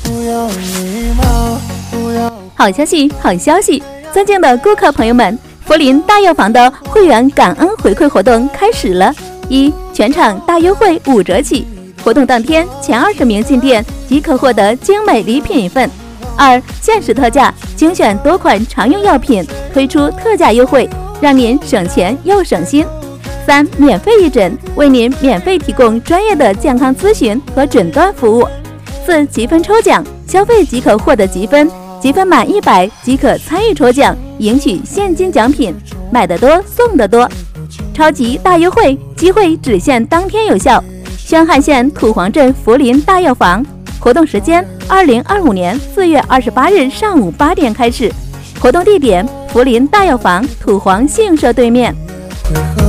好消息，好消息！尊敬的顾客朋友们，福林大药房的会员感恩回馈活动开始了。一、全场大优惠5折起，活动当天前20名进店即可获得精美礼品一份。2、限时特价，精选多款常用药品推出特价优惠，让您省钱又省心。3、免费义诊，为您免费提供专业的健康咨询和诊断服务。4、积分抽奖，消费即可获得积分，积分满100即可参与抽奖，赢取现金奖品，买得多送得多。超级大优惠，机会只限当天有效。宣汉县土黄镇福林大药房，活动时间2025年4月28日上午8点开始，活动地点福林大药房土黄信用社对面。